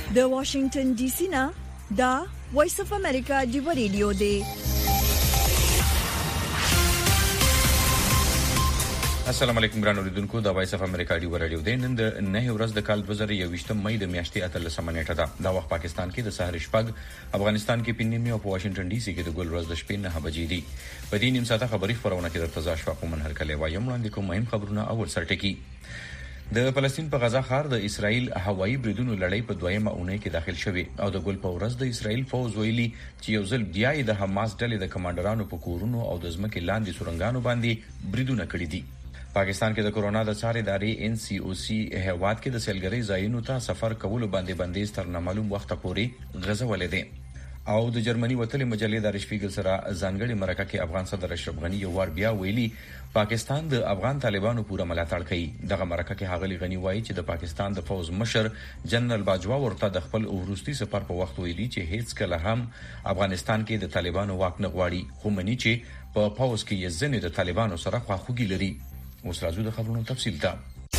د واشنگټن ډي سي نه دا وایس اف امریکا دی ریډیو دی. السلام علیکم ګران اوریدونکو، دا وایس اف امریکا دی ریډیو دی. نن د 9 ورځ د کال 2021 مې د میاشتې 13 نیټه ده. دا وخت پاکستان کې د سحر شپږ، افغانستان کې پنځمه او په واشنگټن ډي سي کې د ګل ورځ د شپې 9 بجې دي. په دې نیم ساعته خبري خبرونه کې درته ځا شو کوم هرکله وایم وړاندې کوم مهم خبرونه اول سرټکی. د فلسطین په غزا ښار د اسرائیل هوایي بریدونو لړۍ په دویمه اونۍ کې داخل شوه او د ګل په ورځ د اسرائیل فوز ویلي چې یو ځل بیا د حماس ډلې د کمانډرانو په کورونو او د ځمکې لاندې سورنګانو باندې بریدونه کړي دي. پاکستان کې د کورونا د څار ادارې NCOC هیواد کې د سیلګرۍ ځایونو ته سفر کولو باندې بندیز تر نامعلوم وخت پورې غځولې ده. او د جرمني وتلې مجلې د رشفیګل سره ځانګړي مرکه کې افغان صدر اشرف غنی یو ور بیا ویلي پاکستان د افغان طالبانو پوره ملاتړ کوي. دغه مرکه کې هغه غنی وایي چې د پاکستان د فوز مشر جنرال باجوا ورته د خپل وروستي سفر په وخت ویلي چې هیڅ کله هم افغانستان کې د طالبانو واک نه غواړي، خو مني چې په فوز کې یې ځنې د طالبانو سره خواخوږي لري. اوس راځو د خبرونو تفصیل ته.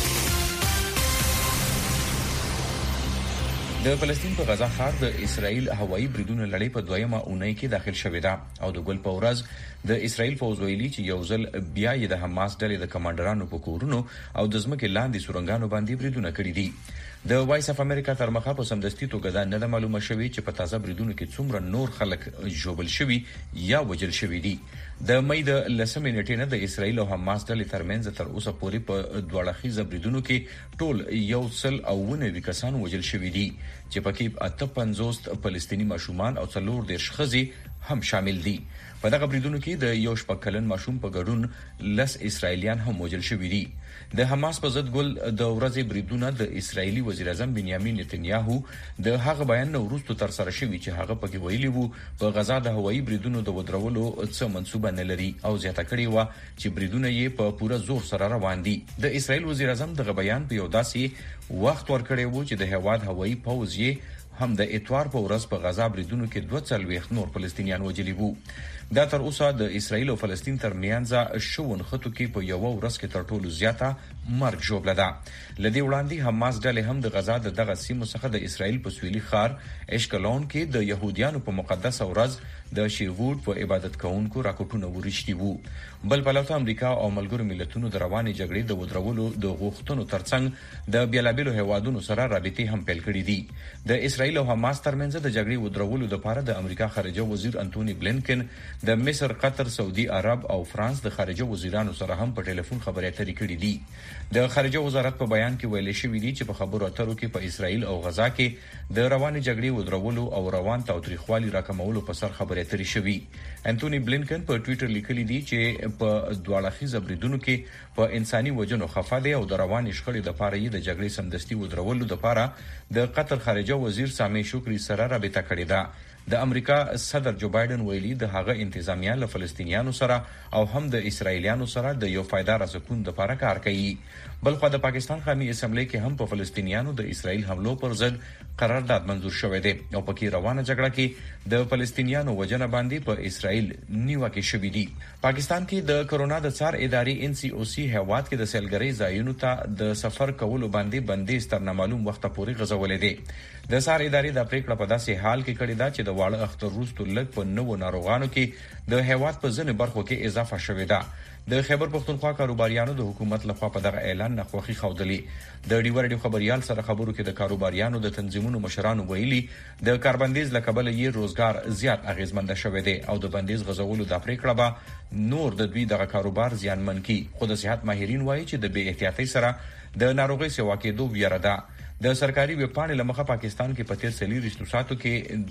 د فلسطین په غزا ښار د اسرائیل هوایي بریدونو لړۍ په دویمه اونۍ کې داخل شوې ده او د ګل په ورځ د اسرائیل فوز ویلي چې یو ځل بیا د حماس ډلې د کمانډرانو په کورونو او د ځمکې لاندې سورنګانو باندې بریدونه کړي دي. د وایس اف امریکا تر مخه په سمدستي توګه دا نه معلومه شوې چې په تازه بریدونو کې څومره نور خلک ژوبل شوي یا وژل شوي دي. د مې د 10 نیټې نه د اسرائیل او حماس ډلې ترمنځ تر اوسه پورې په دوړخیزه بریدونو کې ټول یو سل او 19 کسان وژل شوي دي چې پکې 58 فلسطینی ماشومان او 14 ښځې هم شامل دي. په دغه بریدونو کې د یو شپږ کلن ماشوم په ګډون 10 اسرائیلیان هم وژل شوي دي. د حماس په ضد ګل د ورځې بریدونه د اسرایلی وزیر اعظم بنیامین نتنیاهو د هغه بیان نو وروسته تر سره شوی چې هغه پکې ویلي وو په غزا د هوایي بریدونو د ودرولو څه منسوبه نه لري او زیاته کړی و چې بریدونه یې په پوره زور سره روان دي. د اسرایل وزیر اعظم دغه بیان په یو داسې وخت ورکړی وو چې د هواد هوایي پوځ یې هم د اتوار په ورځ په غزا بریدونو کې 240 نور فلسطینیان وژلي وو. دا تر اوسه د اسرایل او فلسطین ترمنځ شوون خطو کې په یو ورځ کې تر ټولو زیاته مرګ جوړه ده. لدی وړاندې حماس ډلې هم د غزا دغه سیمو څخه د اسرایل په سویلي ښار اشکلون کې د يهوديانو په مقدسه ورځ د شیوود په عبادت کوونکو راکټونه ورشتي وو. بل بلته امریکا او ملګرو ملتونو د رواني جګړې د ودرولو د غوښتنو ترڅنګ د بیلابیلو هیوادونو سره رابطې هم پیل کړې دي. د اسرایل او حماس ترمنځ د جګړې ودرولو لپاره د امریکا خارجه وزیر انټونی بلینکن د مصر، قطر، سعودي عرب او فرانس د خارجه وزیرانو سره هم په ټلیفون خبرې اترې کړې دي. د خارجه وزارت په بیان کې ویل شوی دی چې په خبرو اترو کې په اسرایل او غزا کې د رواني جګړې ودرولو او روان تاوتریخوالي راکمولو په سر خبرې اترې شوی. انټونی بلینکن په ټوئیټر لیکلی دی چې په دواړه بریدونو کې په انساني وجنو خفه دی او د رواني شخړې د پاره یې د جګړې سمدستي ودرولو لپاره د قطر خارجه وزیر سامي شکری سره رابطه کړې ده. د امریکا صدر جو بایدن ویلي د هغه انتظامیه له فلسطینیانو سره او هم د اسرایلیانو سره د یو پایدار سکون لپاره کار کوي. بلخو د پاکستان قومي اسمبلی کې هم په فلسطینیانو د اسرایل حملو پر ضد قرارداد منزور شوی دی او پکې روانه جګړه کې د فلسطینیانو وجنه باندې په اسرایل نیوکه شوې دي. پاکستان کې د کورونا د څار ادارې NCOC هیواد کې د سیلګرۍ ځایونو ته د سفر کولو باندې بندیز تر نامعلوم وخت پورې غځولې دي. د څار ادارې د پریکړه په داسې حال کې کړې ده چې د واړه اختر وروسته لږ په نوو ناروغانو کې د هیواد په ځینې برخو کې اضافه شوې ده. د خیبر پښتونخوا کاروباریانو د حکومت لخوا په دغه اعلان ناخوښي ښودلې. د ډیورډي خبريال سره خبرو کې د کاروباریانو د تنظیمونو مشرانو ویلي د کاربندیز لکبل یې روزګار زیات اغیزمند شوی دی او د بندیز غځولو د پریکړه به نور د دوی دغه کاروبار زیانمن کی. خو د صحت ماهرین وایي چې د بې احتیاطۍ سره د ناروغي سیوا کېدو ویره ده. د سرکاري ویبپاڼې لمخه پاکستان کې په تیر 30 ساعتو کې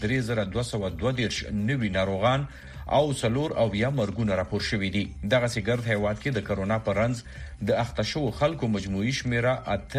3222 نوي ناروغان او څلور او یا مرګونه راپور شوې دي. دغه سیګرد هیواد کې د کرونا پر رنز د اختشو خلکو مجموعي شمیره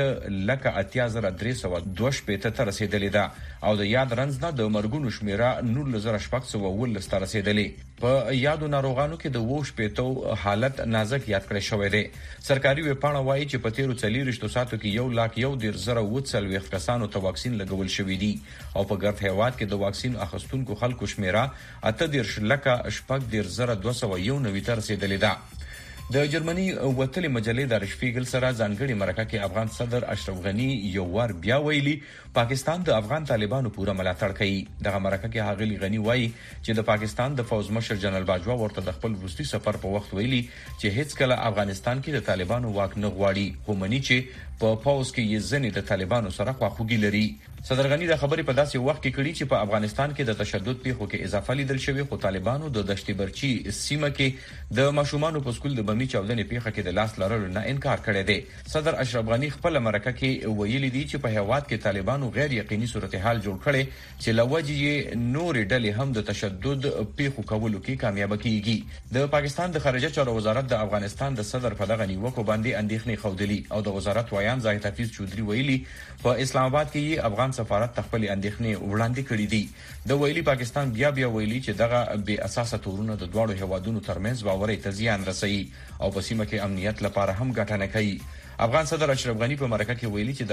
8,03,322 ته رسیدلې ده او د یاد رنز نه د مرګونو شمیره 19,619 ته رسیدلې. په یادو ناروغانو کې د ووش پیتو حالت نازک یاد کړی شوی دی. سرکاري ویبپاڼه وایي چې په تیرو 40 ساعتو کې 1,01,040 کسانو ته واکسین لګول شوی دی او په ګرد هیواد کې د واکسین اخیستونکو خلکو شمیره 8,000,291 ته رسیدلې ده. د جرمني وتلې مجلې د شپیګل سره ځانګړي مرکه کې افغان صدر اشرف غنی یو ور بیا ویلي پاکستان د افغان طالبانو پوره ملاتړ کوي. دغه مرکه کې هغه غنی وایي چې د پاکستان د فوز مشر جنرال باجوا ورته د خپل وروستي سفر په وخت ویلي چې هیڅ کله افغانستان کې د طالبانو واک نه غواړي، خو مني چې په پاوز کې یې ځنې د طالبانو سره خواخوږي لري. صدر غنی د خبرې په داسې وخت کې کړي چې په افغانستان کې د تشدد پیښو کې اضافه لیدل شوی، خو طالبانو د دشت برچی سیمه کې د ماشومانو په سکول د بمي چاودنې پیښه کې د لاس لرلو نه انکار کړی دی. صدر اشرف غنی خپل مرکه کې ویلي دی چې په هیواد کې طالبانو غیر یقیني صورتحال جوړ کړي چې لوجې نور ډلې هم د تشدد پیښو کولو کې کامیاب کیږي. د پاکستان د خارجه چارو وزارت د افغانستان د صدر په دغه نیوکو باندې اندېښنې خوندلي او د وزارت وایان زاهد حفیظ چودري ویلي په اسلام آباد کې افغان سفارت خپل اندېښنې وړاندې کړې دي. د ویلي پاکستان بیا ویلي چې دغه بې اساسه تورونه د دواړو هیوادونو ترمنځ باور ته زیان رسوي او په سیمه کې امنیت لپاره هم ګټه نه کوي. افغان صدر اشرف غنی په مرکه کې ویلي چې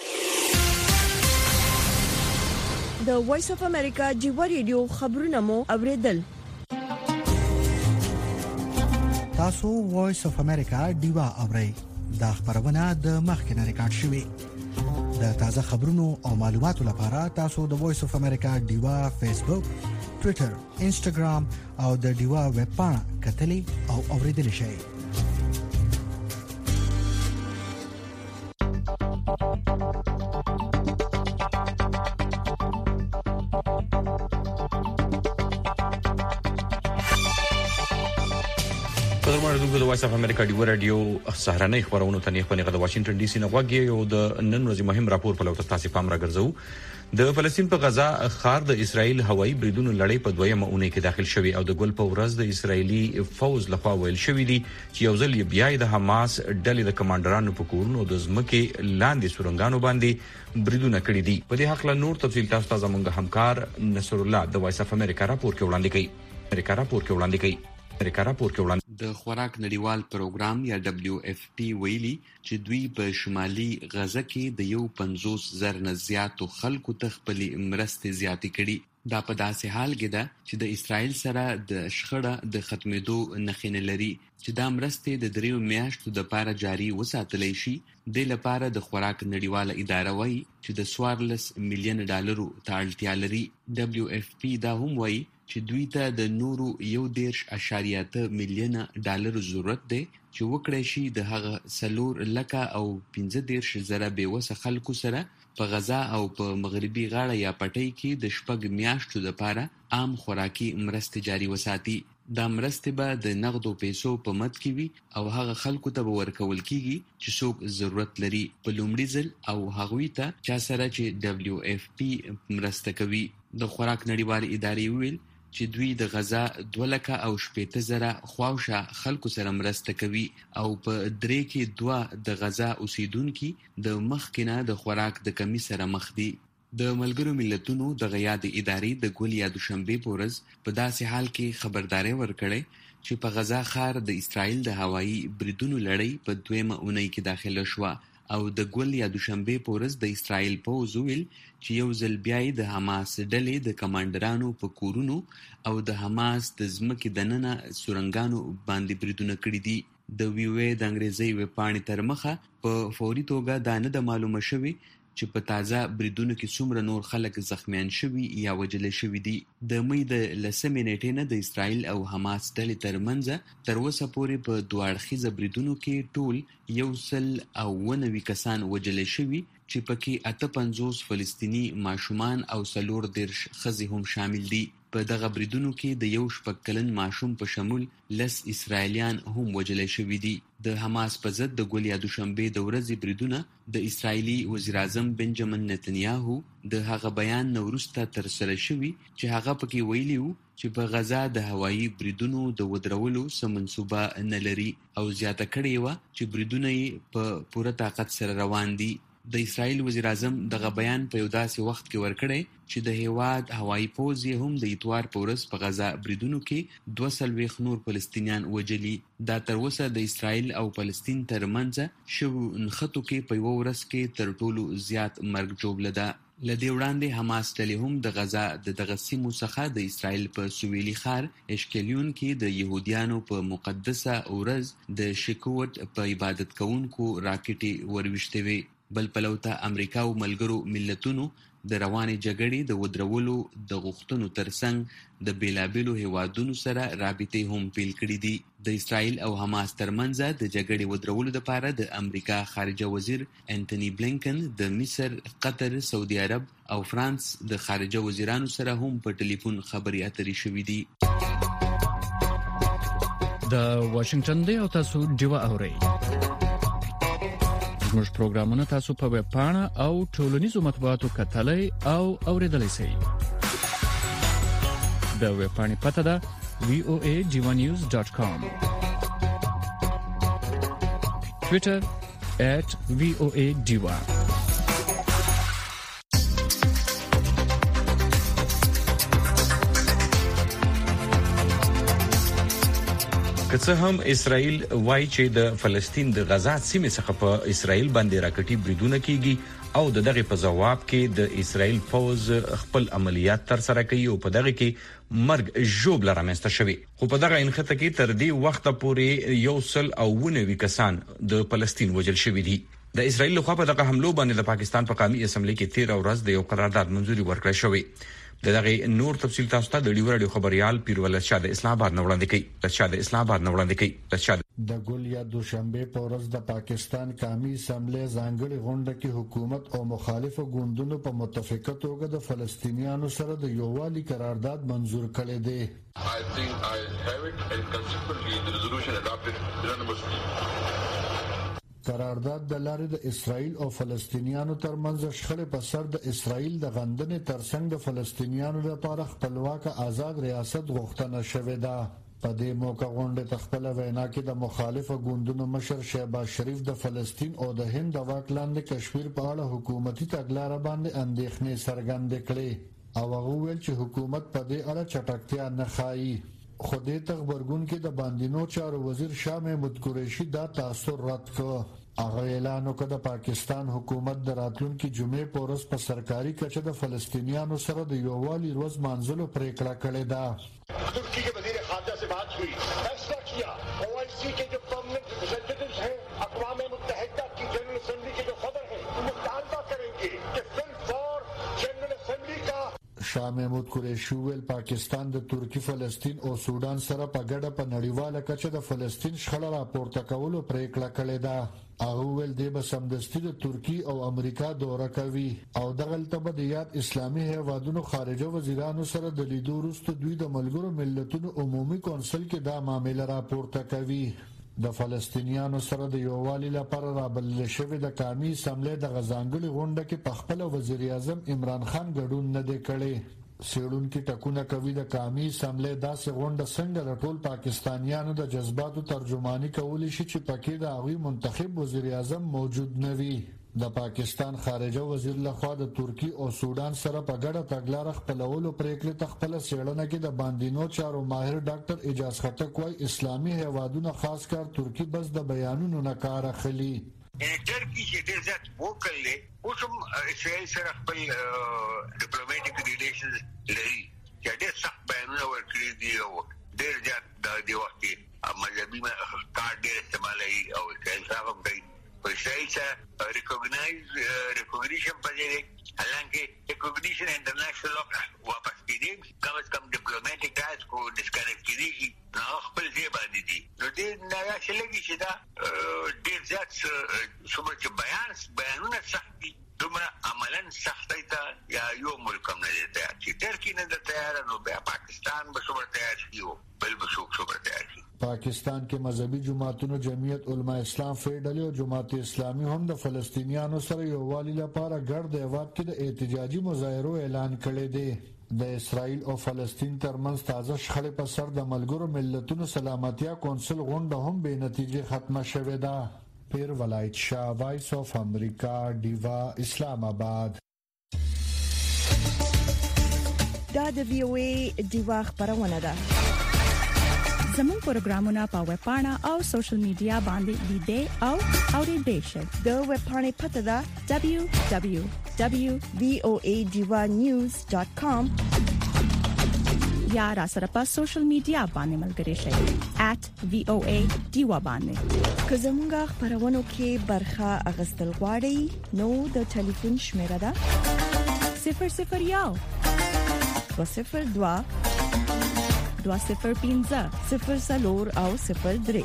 د وایس اف امریکا جیو ریډیو خبرونه مو اوریدل. تاسو وایس اف امریکا دیوا اورئ. دا خبرونه د مخکنه ریکارډ شوې. د تازه خبرونو او معلوماتو لپاره تاسو د وایس اف امریکا دیوا فیسبوک، ټوئیټر، انسټاګرام او د دیوا ویب پاڼه کتلې او اوریدل شئ. د وایس اف امریکا دی رادیو سهارنۍ خبرونه ته نه خبرونه د واشنگټن ډي سي نه غوږی او د نن ورځې مهم راپور په لور تاسو پام راګرځو. د فلسطین په غزا خار د اسرایل هوایي بریدونو لړۍ په دویمه اونۍ کې داخل شوی او د ګل په ورځ د اسرایلی فوز لخوا ویل شوی دی چې یو ځل بیا د حماس ډلې د کمانډرانو په کورونو د ځمکې لاندې سورنګانو باندې بریدونه کړی دي. په دې حق له نور تفصیل تاسو ته زموږ همکار نصر الله د وایس اف امریکا راپور کې وړاندې کوي. د خوراک نړیوال پروګرام یا WFP ویلي چې دوی په شمالي غزه کې د 50,000 نه زیاتو خلکو ته خپل مرستې زیاتې کړي. دا په داسې حال کې ده چې د اسرایل سره د شخړه د ختمېدو نښې نه لري چې دا مرستې د 3 میاشتو لپاره جاري وساتلی شي. د لپاره د خوراک نړیواله اداره وایي چې د 14 میلیون ډالرو ته اړتیا لري. WFP دا هم وایي چې دوی ته د نورو 1.8 میلیون ډالرو ضرورت دی چې وکړای شي د هغه 4,15,000 بېوسه خلکو سره په غزا او په مغربي غاړه یا پټۍ کې د 6 میاشتو لپاره عام خوراکي مرستې جاري وساتي. دا مرستې به د نغدو پیسو په مد کې وي او هغه خلکو ته به ورکول کیږي چې څوک ضرورت لري په لومړي ځل او هغوی ته چا سره چې WFP مرسته کوي. د خوراک نړیوالې ادارې ویل چې دوی د غزا 2,80,000 خواوشا خلکو سره مرسته کوي او په 3 کې 2 د غزا اوسیدونکو د مخکنه د خوراک د کمی سره مخ دي. د ملګرو ملتونو د غیاد ادارې د ګول یا دوشنبه پورز په داسې حال کې خبرداري ورکړې چې په غزا ښار د اسرایل د هوایي بریدونو لړۍ په دویمه اونۍ کې داخله شوه او د ګول یا دوشنبه پورز د اسرایل پوځ ویل چې یو ځل بیا د حماس ډلې د کمانډرانو په کورونو او د حماس د ځمکې دننه سورنګانو باندې بریدونه کړي دي. د ویوې د انګریزي ویب پاڼې تر مخه په فوري توګه دا نه د معلومه شوی چې په تازه بریدونو کې څومره نور خلک زخمیان شوي یا وژل شوي دي. د مې د 10 نیټې نه د اسرایل او حماس ډلې ترمنځ تر اوسه پورې په دوه اړخیزه بریدونو کې ټول 190 کسان وژل شوي چې پکې 58 فلسطینی ماشومان او 14 ښځې هم شامل دي. په دغه بریدونو کې د 1 کلن ماشوم په شمول 10 اسرایلیان هم وژل شوي دي. د حماس په ضد د ګول یا دوشنبه د ورځې بریدونه د اسرایلی وزیر اعظم بنجامین نتنیاهو د هغه بیان نو وروسته تر سره شوی چې هغه پکې ویلی و چې په غزا د هوایي بریدونو د ودرولو سم منصوبه نه لري او زیاته کړې و چې بریدونه په پوره طاقت سره روان دي. د اسرایل وزیر اعظم دغه بیان په یو داسې وخت کې ورکړی چې د هیواد هوایي پوځ هم د اتوار په ورځ په غزا بریدونو کې 240 نور فلسطینیان وژلي. دا تر اوسه د اسرایل او فلسطین ترمنځ شوو نښتو کې په یو ورځ کې تر ټولو زیات مرګ ژوبله ده. لدې وړاندې حماس ډلې هم د غزا د دغه سیمو څخه د اسرائیل په سویلي ښار اشکلیون کې د يهوديانو په مقدسه ورځ د شکوت په عبادت کوونکو راکټي وروشتې وي. بل پلوته امریکا او ملګرو ملتونو د روانې جګړې د ودرولو د غوښتنو ترڅنګ د بیلابیلو هیوادونو سره رابطې هم پیل کړې دي. د اسرائیل او حماس ترمنځ د جګړې ودرولو لپاره د امریکا خارجه وزیر انټونی بلینکن د مصر، قطر، سعودي عرب او فرانس د خارجه وزیرانو سره هم په ټلیفون خبرې اترې شوې دي. د واشنگټن دی او تاسو ډیوا اورئ. زموږ پروګرامونه تاسو په ویب پاڼه او ټولنیزو مطبوعاتو کتلای او اوریدلای شئ. د ویب پاڼې پته ده voajivanews.com. Twitter @voadiva. که څه هم اسرائیل وایي چې د فلسطین د غزا سیمې څخه په اسرائیل باندې راکټي بریدونه کیږي او دغه په جواب کې د اسرائیل فوز خپل عملیات تر سره کوي او په دغه کې مرګ ژوبل رامنځته شوی. خو په دغه انخته کې تر دې وخت پورې 190 کسان د فلسطین وژل شوی دي. د اسرائیل لخوا په دغه حملو باندې د پاکستان په قومي اسمبلی کې 13 ورځ د یو قرارداد منځوري ورکړل شوی. دغه نور تفصیل تاسو ته د ډیو رادیو خبريال پیرولد شاه د اسلام آباد نوړاندې کوي. د ګل یا دوشنبه په ورځ د پاکستان قومي اسمبلی ځانګړي غونډه کې حکومت او مخالفو ګوندونو په متفقه توګه د فلسطینیانو سره د یووالي قرارداد منزور کړی دی. I think I have it and consequently the resolution adopted unanimously. قرارداد د لارې د اسرائیل او فلسطینیانو ترمنځ شخړې په سر د اسرائیل د غندنې ترڅنګ د فلسطینیانو لپاره خپلواک آزاد ریاست غوښتنه شوې ده. په دې موقع غونډه تخپل وینا کې د مخالفو ګوندونو مشر شهباز شریف د فلسطین او د هند د واک لاندې کشمیر په اړه حکومتي تګلارې باندې اندېښنې څرګندې کړې او هغه ویل چې حکومت په دې اړه چټکتیا نه ښایي. خو دې خبرګون کې د باندینو چارو وزیر شاه محمود قریشي دا تاثر رد کړ. هغه اعلان وکړ د پاکستان حکومت د راتلونکي جمعې په ورځ په سرکاري کچه د فلسطینیانو سره د یووالي ورځ منځلو پریکړه کړې ده. तुर्की के वजीर खारजा से बात हुई, फैसला किया ओआईसी के जो परमानेंट रिप्रेजेंटेटिव्स हैं, अक़वाम मुत्तहिदा की जनरल असेंबली के जो सदर हैं, वो मुतालबा करेंगे कि फिल फॉर जनरल असेंबली का. شاه محمود قریشي ویل پاکستان د ترکی، فلسطین او سودان سره په ګډه په نړیواله کچه د فلسطین شخړه راپورته کولو پریکړه کړې ده. هغه ویل دی به سمدستي د ترکی او امریکا دوره کوي او دغلته به د یاد اسلامي هیوادونو خارجه وزیرانو سره د لیدو وروسته دوی د ملګرو ملتونو عمومي کونسل کې دا معاملې راپورته کوي. د فلسطینیانو سره د یووالي لپاره رابلل شوی د قومي اسمبلی د غزانګړي غونډه کې په خپل وزیر اعظم عمران خان ګډون نه دی کړی. سیړونکو ټکونه کوي د قومي اسمبلی داسې غونډه څنګه د ټول پاکستانیانو د جذباتو ترجمانی کولی شي چې پکې د هغوی منتخب وزیر اعظم موجود نه وي. د پاکستان خارجه وزیر لخوا د ترکی او سودان سره په ګډه تګلارې خپلولو پریکړې تخپل سیړنه کې د باندینو چارو ماهر ډاکټر اجاز خټک وايي اسلامي هیوادونو خاص کار ترکی بس د بیانونو نه کار اخلي. ترکی چې ډېر زیات وکړل اوس هم اسرائیل سره خپل ډیپلوماټیک ریلیشنز لري چې ډېر سخت بیانونه ورکړي دي او ډېر زیات د دې وخت مذهبي کار ډېر استعمالوي او اسرائیل سره هم کوي. اسرائیل سره ریکوګنیشن پځې حالانکه ریکوګنیشن انټرنیشنل لا واپس کېږي کم از کم ډیپلوماټیک ټاس کو ډسکنیکټ کېږي نو خپل ځای باندې دي. نو دې نه راځي چې دا ډېر زیات څومره چې بیانونه سخت دي دومره عملاً سختۍ ته یا یو ملک هم نه دی تیار چې ترکي نه ده تیاره نو بیا پاکستان به څومره تیار شي او بل به څومره تیار شي. پاکستان کې مذهبي جماعتونو جمعیت علما اسلام فیډرل او جماعت اسلامي هم د فلسطینیانو سره یووالي لپاره ګډ د هیواد کې د احتجاجي مظاهرو اعلان کړی دی. د اسرائیل او فلسطین ترمنځ تازه شخړې په سر د ملګرو ملتونو سلامتیا کونسل غونډه هم بې نتیجې ختمه شوې ده. پیر ولایت شاه، وایس اف امریکا، ډیوا، اسلام آباد. دا د وی او ای ډیوا خبرونه ده. زموږ پروګرامونه په ویب پاڼه او سوشل میډیا باندې لیدئ او اورئ شئ. د ویب پاڼې پته ده www.voanews.com یا را سره په سوشل میډیا باندې ملګري شئ @VOA ډیوا باندې. که زموږ خبرونو کې برخه اغستل غواړئ نو د ټلیفون شمیره ده 001 202 205 00 او 03.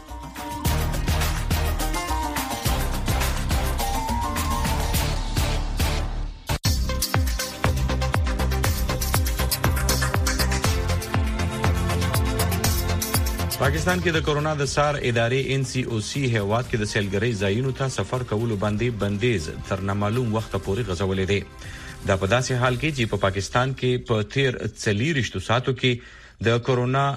پاکستان کې د کورونا د سار ادارې NCOC هیواد کې د سیلګرۍ ځایونو ته سفر کولو باندې بندیز تر نامعلوم وخت پورې غځولې دی. دا په داسې حال کې چې په پاکستان کې په 13 ساعتو کې د کورونا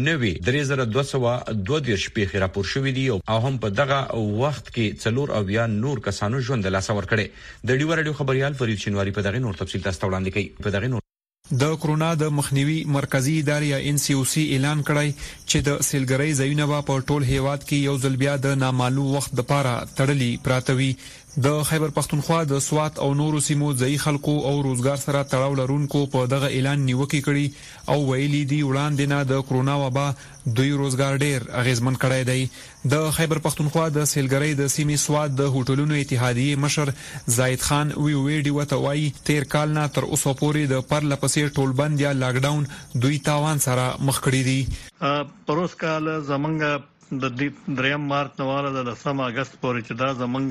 9232 پیښې راپور شوې دي او هم په دغه وخت کې 4 نور کسانو ژوند له لاسه ورکړي. د ډیو رادیو خبريال فرید شینواری په دغه نور تفصیل تاسو وړاندې کوي. په دغه د کورونا د مخنیوي مرکزی ادارې NCOC اعلان کړی چې د سیلګرۍ ځایونه په ټول هیواد کې یو ځل بیا د نامعلوم وخت لپاره تړلي پراته وي. د خیبر پختونخوا د سوات او نورو سیمو ځای خلکو او روزګار سره تړاو لرونکو په دغه اعلان نیوکه کړي او ویلي دي وړاندې نه د کورونا وبا دوی روزګار ډیر اغیزمن کړی دی. د خیبر پختونخوا د سیلګرۍ د سیمې سوات د هوټلونو اتحادیې مشر زاید خان ویډي وتوای 13 کال نه تر اوسه پورې د پرله پسې ټولبند یا لاک ډاون دوی تاوان سره مخ کړی دي. پروس کال زمنګ د 3 مارچ نواله د 10 اگست پورې چې دا زمنګ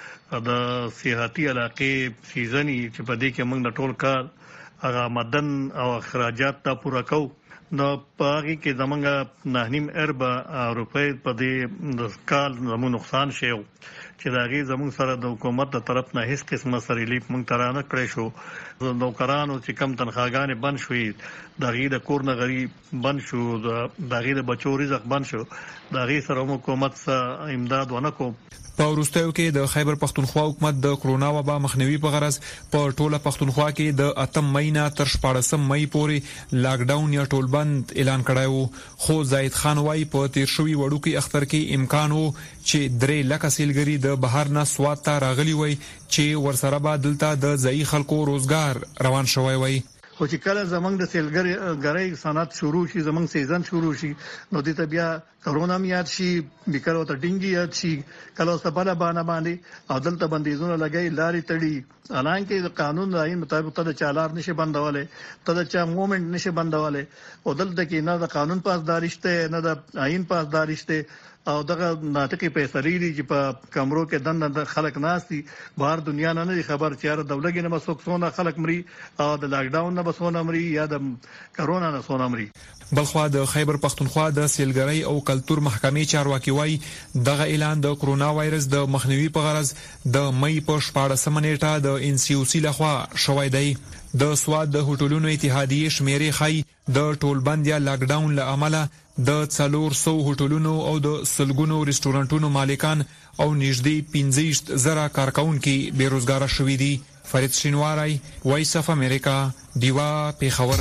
د سیاحتي علاقې سیزنی چې په دې کې موږ د ټول کار هغه مدن او اخراجات ته پوره کوو. نو په هغه کې زمونږ 9.5 ارب روپۍ په دې د کال زموږ نقصان شو چې دا غي زموږ سره د حکومت د طرف نه هیڅ قسمه سره ریلیف موږ ترانه کړی شو. نوکرانو چې کم تنخواګانې بند شوې دا غي د کور نه غریب بند شو دا غي د بچو رزق بند شو دا غي سره حکومت سره امداد ونکو. په وروستیو کې د خیبر پختونخوا حکومت د کورونا وبا مخنیوي په غرض په ټوله پختونخوا کې د 8 مې نه تر 14 مې پورې لاک ډاون یا ټولبند اعلان کړی وو. خو زاید خان وايي په تیر شوی وړو کې اختر کې امکان وو چې 3 لک سیلګری د بهر نه سوات ته راغلي وي چې ورسره به دلته د ځای خلکو روزګار روان شوی وي. خو چې کله زمنګ د سیلګری صنعت شروع شي زمنګ سیزن شروع شي نو د ته بیا کورونا میاد شي بیکره ته ډینګي یاد شي کله سباله باندې او دلته بندیزونه لګي لاري تړي. حالانکه د قانون راي مطابق ته چالار نشي بندواله ته د چا موومېنټ نشي بندواله او دلته کې نه د قانون پاسدارشته نه د آئین پاسدارشته او دغه ناټکی فیصله دي چې په کمرو کې دند خلک ناشتي بهر دنیا نه خبر چیرې دولګي نه مسوکسونه خلک مري او د لاک ډاون نه بسونه مري یا د کرونا نه سونه مري. بلخوا د خیبر پختونخوا د سیلګرۍ او کلتور محکمې چارواکي وایي دغه اعلان د کورونا وایرس د مخنیوي په غرض د مې په 14 نیټه د NCOC لخوا شوې دی. د سواد د هوټلونو اتحادیې شمیرې خای د ټولبند یا لاک ډاون له امله د 400 هوټلونو او د سلګونو ریسټورانټونو مالکان او نږدې 15,000 کارکونکو بیروزګار شوي دي. فرید شینواری وایس اف امریکا دیوا پیښور.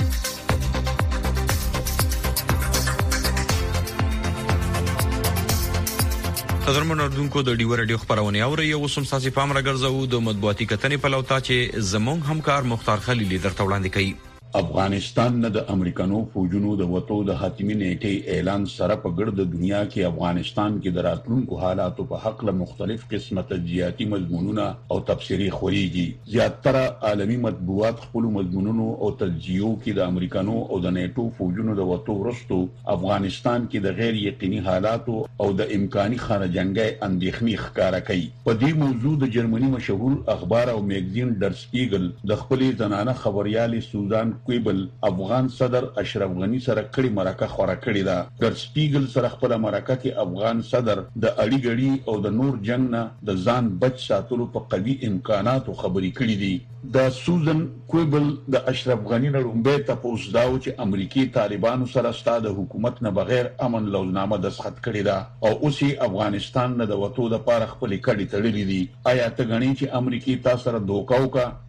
قدرمن اردوونکو د ډیو رادیو خبرونه اوري او سم ساسي پام راګرځو د مطبوعاتي کتنې په لوتا چې زمونږ همکار مختار خلیلی درته وړاندې کوي. افغانستان نه د امریکانو فوجونو د وټو د حتمی نیټه اعلان سره په ګرد دنیا کې افغانستان کې د راتلونکو حالاتو په حق له مختلف قسمه تجزیاتي مضمونونه او تفسیری خوريږي. زیاتره عالمی مطبوعات خپل مضمونونو او تجزیو کې د امریکانو او د نیټو فوجونو د وټو ورستو افغانستان کې د غیر یقیني حالاتو او د امکاني خارجنګي اندېښنې ښکارا کوي. په دې موضوع د جرمني مشهور اخبار او میگزین در سپیګل د خپل زنانه خبريالي سوزان کویبل افغان صدر اشرف غنی سره کړي مرکه خورا کړي دا. در سپیګل سره خپل مرکه کې افغان صدر د اړیګړي او د نور جنگ نه د ځان بچ ساتلو په قوي امکاناتو خبري کړي دي. د سوزان کویبل د اشرف غنی لومبه تاسو داو چې امریکای طالبانو سره ستاده حکومت نه بغیر امن لوزنامه دسخط کړي دا او اوسې افغانستان نه د وټو د پاره خپل کړي تړلې دي. آیا ته غنی چې امریکای تاسو سره دوکاو کا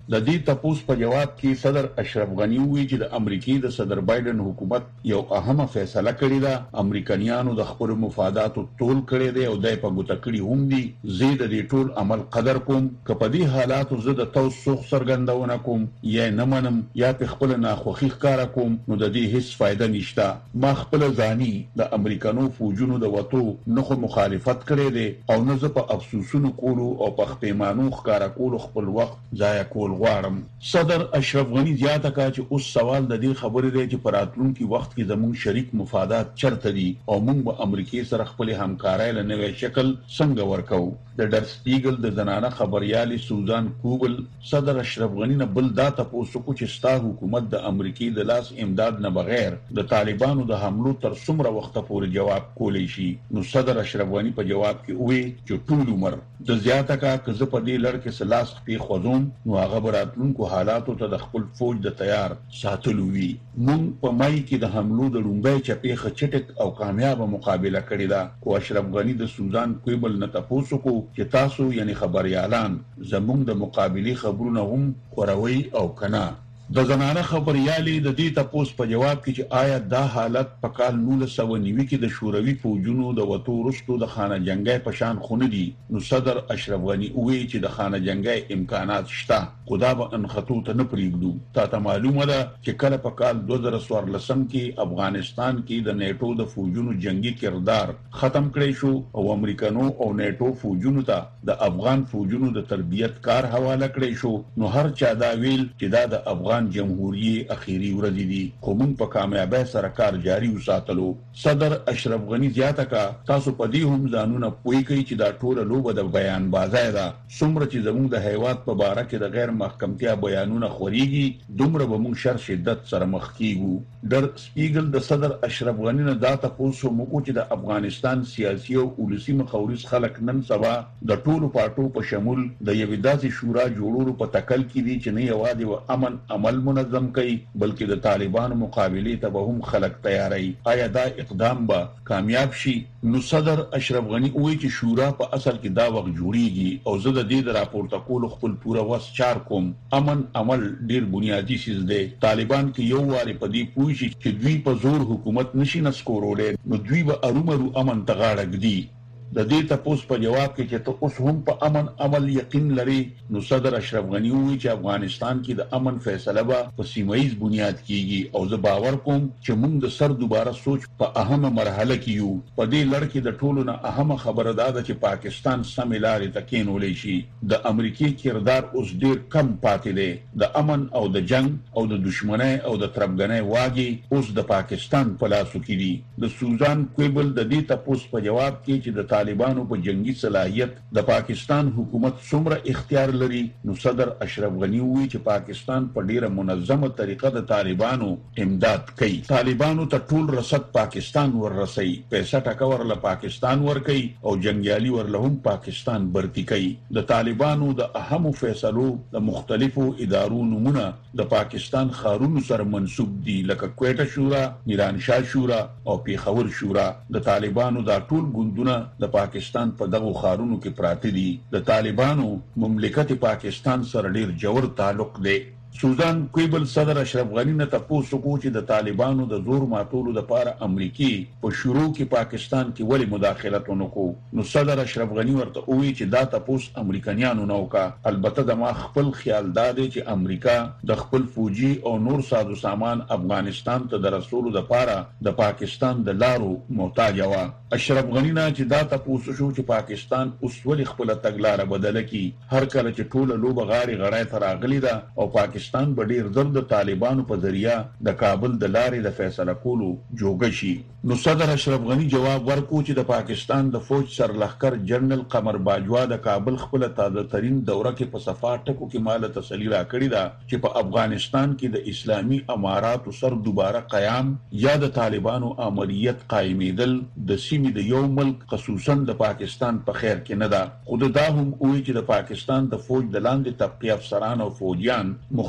د دې تپوس په جواب کې صدر اشرف غنی وایي چې د امریکای د صدر بایدن حکومت یو اهمه فیصله کړې ده. امریکایانو د خپل مفاداتو ټول کړی دی او دای په ګوته کړی هم دي. زه د دې ټول عمل قدر کوم. که په دې حالاتو زه د توسخ څرګندونه کوم یا نه منم یا په خپل ناخوخي ښکارا کوم نو د دې هیڅ فائدہ نشته. ما خپل ځاني د امریکانو فوجونو د وټو نه مخالفت کړی دی او نه زه په افسوسونو کولو او په پیمانو ښکارا کولو خپل وخت ضایع کول غواړم. صدر اشرف غنی زیاته کړه چې اوس سوال د دې خبرې دی چې په راتلونکي وخت کې زموږ شریک مفادات چرته دي او موږ به امریکای سره خپل همکارۍ له نوې شکل څنګه ورکو. د ډر سپیګل د زنانه خبريالي سوزان کوبل صدر اشرف غنی نه بل دا تاسو کو چې ستا حکومت د امریکای د لاس امداد نه بغیر د طالبانو د حملو تر څومره وخت پورې جواب کولی شي. نو صدر اشرف غنی په جواب کې وایي چې ټول عمر د زیاته کا کزه په دې لړ کې سلاس په خوځوم نو هغه براتلونکو حالاتو ته د خپل فوج د تیار ساتلو وی. مونږ په مای کې د حملو د لومبۍ چپی خچټک او کامیاب مقابله کړې ده. کو اشرف غنی د سوزان کوبل نه تاسو کو چې تاسو یعنی خبريالان زموږ د مقابله خبرونه هم خوروي او کنا. د زنانه خبريالي د دې تاسو په جواب کې چې آیا دا حالت په کال 1990 کې د شوروي فوجونو د وټو رستو د خانه جنگي په شان خونه دي. نو صدر اشرف غنی وایي چې د خانه جنگي امکانات شته خدا به ان خطوط نه پریږدو. تا معلومه ده چې کله په کال 2014 کې افغانستان کې د نیټو د فوجونو جنگي کردار ختم کړی شو او امریکانو او نیټو فوجونو ته د افغان فوجونو د تربیت کار حواله کړی شو. نو هر چا دا ویل چې دا د افغان جمهوریت اخیری ورځ دي خو موږ په کامیابی سره کار جاری وساتلو. صدر اشرف غنی زیاته کا تاسو په دې هم ځانونه پوي کوي چې دا ټول لوبه د بیان بازی ده. څومره چې زموږ د هیواد په باره کې د غیر محکمتیا بیانونه خوريږي دومره به موږ شر شدت سره مخ کیږو. ډر سپیګل د صدر اشرف غنی نه دا تاسو موږ چې د افغانستان سیاسي او ولسی مخاورس خلک نن سبا د ټولو پارټو په شمول د یوې داسې شورا جوړولو په تکل کې دي چې نه یوازې و امن عمل منظم کوي بلکې د طالبانو مقابله ته به هم خلک تیاری. آیا دا اقدام به کامیاب شي؟ نو صدر اشرف غنی وایي چې شورا په اصل کې دا وخت جوړیږي او زه د دې د راپورته کولو خپل پوره وس چار کوم. امن عمل ډیر بنیادی شی دی. طالبان کې یو واري په دې پوښي چې دوی په زور حکومت نشي نسکورولې نو دوی به ارومرو امن تغاړه ګدي. د دې تاسو په جواب کې چې ته اوس هم په امن عمل یقین لري نو صدر اشرف غنی وایي چې افغانستان کې د امن فیصله به په سیمایي بنیاد کیږي او زه باور کوم چې موږ د سر دوباره سوچ په اهمه مرحله کې یو. په دې لړ کې د ټولو نه اهمه خبره ده چې پاکستان سم لارې ته کېنولې شي. د امریکای کردار اوس ډیر کم پاتې دی. د امن او د جنگ او د دشمنۍ او د تربګنۍ واګي اوس د پاکستان په لاسو کې دي. د سوزان کوبل د دې تاسو په جواب کې چې د طالبانو په جنگي صلاحیت د پاکستان حکومت څومره اختیار لري نو صدر اشرف غنی وایي چې پاکستان په ډیره منظمه طریقه د طالبانو امداد کوي. طالبانو ته ټول رسد پاکستان ورسي. پیسې ټکا ورله پاکستان ورکي او جنگیالي ورله هم پاکستان برتی کوي. د طالبانو د اهمو فیصلو د مختلفو ادارو نمونه د پاکستان خارونو سره منسوب دي لکه کویټه شورا، میرانشاه شورا او پیښور شورا. د طالبانو د ټول ګوندونه د پاکستان په دغه خارونو کې پراته دي. د طالبانو مملکت پاکستان سره ډیر جوړ تعلق دی. سوزان کوبل صدر اشرف غنی نه تاسو کو چې د طالبانو د زور ماتولو لپاره امریکای په شروع کې پاکستان کې ولی مداخلت ونکو. نو صدر اشرف غنی ورته وایي چې دا تاسو امریکایانو نو کا. البته د ما خپل خیال دا دی چې امریکا د خپل فوجي او نور سازو سامان افغانستان ته د رسولو لپاره د پاکستان د لارو محتاج و. اشرف غنی نه چې دا تاسو شو چې پاکستان اوس ولی خپل تګلارې بدله کی. هر کله چې ټوله لوبه غاړي غړای تر اغلی ده او پاکستان په ډیر زر د طالبانو په ذریعہ د کابل د لارې د فیصله کولو جوګه شي. نو صدر اشرف غنی جواب ورکو چې د پاکستان د فوج سرلښکر جنرال قمر باجوا د کابل خپل تازه ترين دوره کې په صفا ټکو کې مال تسلی را کړی دا چې په افغانستان کې د اسلامي امارات سر دوباره قیام یا د طالبانو امریت قائمیدل د سیمې د یو ملک خصوصا د پاکستان په خیر کې نه ده. خود دا هم وایي چې د پاکستان د فوج د لاندې طبقه افسران او فوجیان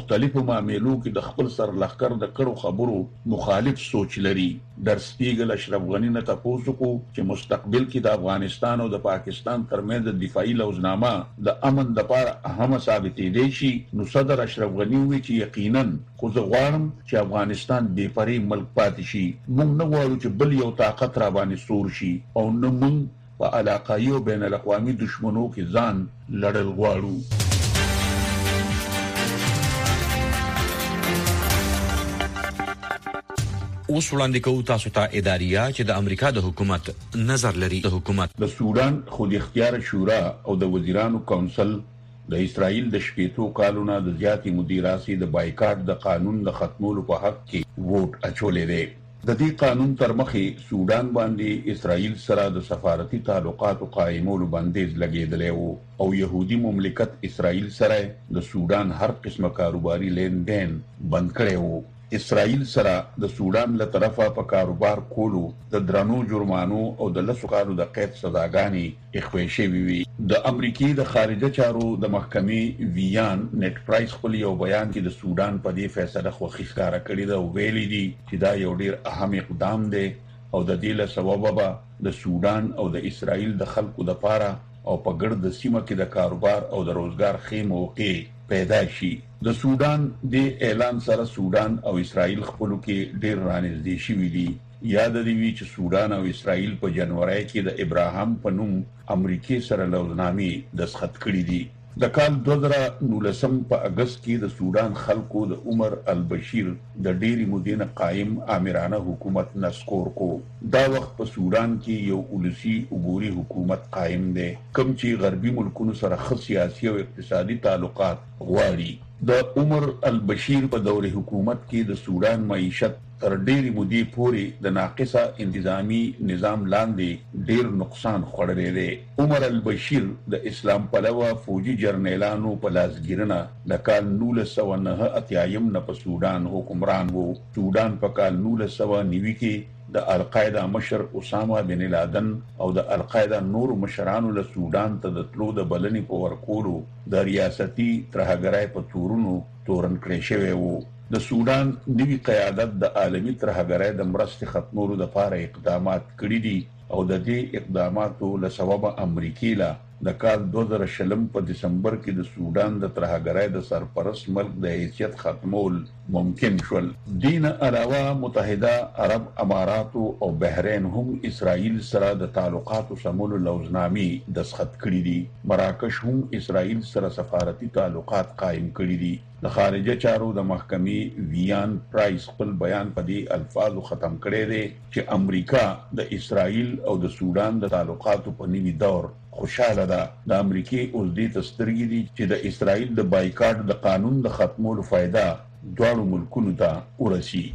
مختلفو معاملو کې د خپل سر لخر د کړو خبرو مخالف سوچ لري. در سپیګل اشرف غنی نه تاسو کو چې مستقبل کې د افغانستان او د پاکستان ترمنځ د دفاعي لوزنامه د امن د لپاره اهمه ثابتې دي شي. نو صدر اشرف غنی وی چې یقینا خو زه غواړم چې افغانستان بې پرې ملک پاتې شي. موږ نه غواړو چې بل یو طاقت را باندې سور شي او نه موږ په علاقایي او بین الاقوامي دشمنو کې ځان لړل غواړو. اوس وړاندې کوو تاسو ته اداریه چې د امریکا د حکومت نظر لري. د حکومت د سودان خود اختیار شورا او د وزیرانو کونسل د اسرائیل د شپېتو کالونو د زیاتې مدیراسي د بایکاټ د قانون د ختمولو په حق کې ووټ اچولې دی. د دې قانون تر مخې سودان باندې اسرائیل سره د سفارتي تعلقاتو قائمولو بندیز لګیدلی وو او يهودي مملکت اسرائیل سره د سودان هر قسمه کاروباري لین دین بند کړی وو. اسرائیل سره د سودان له طرفه په کاروبار کولو د درنو جرمانو او د لسو کالو د قید سزاګانې اخوي شوی وي. د امریکای د خارجه چارو د محکمې ویان نت پرایس خپل یو بیان کې د سودان په دې فیصله خوښي ښکارا کړې ده او ویلي دي چې دا یو ډیر اهم اقدام دی او د دې له سببه به د سودان او د اسرائیل د خلکو د پاره او په ګرد سیمه کې د کاروبار او د روزګار ښه موقع پیدا شي. د سودان د اعلان سره سودان او اسرائیل خپلو کې ډیر رانږدې شوي دي. یاد دی چې سودان او اسرائیل په جنوري کې د ابراهام په نوم امریکای سره لوزنامې دستخط کړې دي. د کال 2019 په اگست کې د سودان خلکو د عمر البشیر د ډېری مودې قائم آمرانه حکومت نسکور کو. دا وخت په سودان کې یو ولسی عبوري حکومت قائم دی کوم چې غربي ملکونو سره ښه سیاسي او اقتصادي تعلقات غواړي. د عمر البشیر په دور حکومت کې د سودان معیشت تر ډېری مودې پورې د ناقصه انتظامی نظام لاندې ډېر نقصان خوړلی دی. عمر البشیر د اسلام پلوه فوجي جرنیلانو په لاسګیرنه د کال 1989 نه په سودان حکمران وو. سودان په کال 1990 کې د القاعده مشر اسامه بن لادن او د القاعده نور مشرانو له سودان ته د تلو د بلنې په ورکولو د ریاستي ترهګرۍ په تورونو تورن کړی شوی وو. د سودان نوی قیادت د عالمي ترهګرۍ د مرستې ختمولو لپاره اقدامات کړي دي او د دې اقداماتو له سببه امریکای له د کال 2020 په دسمبر کې د سودان د ترهګرۍ د سرپرست ملک د حیثیت ختمول ممکن شول. دین علاوه متحده عرب امارات او بحرین هم اسرائیل سره د تعلقاتو سمولو لوزنامې دستخط کړي دي. مراکش هم اسرائیل سره سفارتي تعلقات قائم کړي دي. د خارجه چارو د محکمې ویان پرایس خپل بیان په دې الفاظو ختم کړی دی چې امریکا د اسرائیل او د سودان د تعلقاتو په نوي دور خوشاله ده. د امریکای اوس دې تسترګې دي چې د اسرائیل د بایکاټ د قانون د ختمولو فائدہ دواړو ملکونو ته ورسي.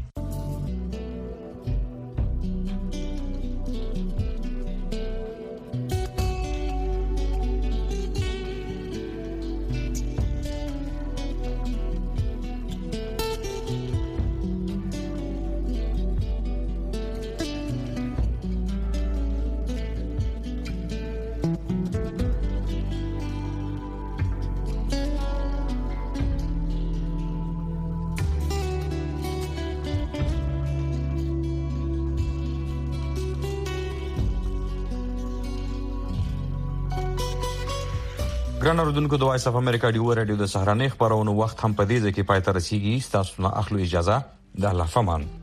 ګران اوردونکو د وایس اف امریکا ډیو رادیو د سهارنۍ خبرونو وخت هم په دې ځکه پای ته رسیدي. تاسو نه اخلو اجازه. د الله فمان.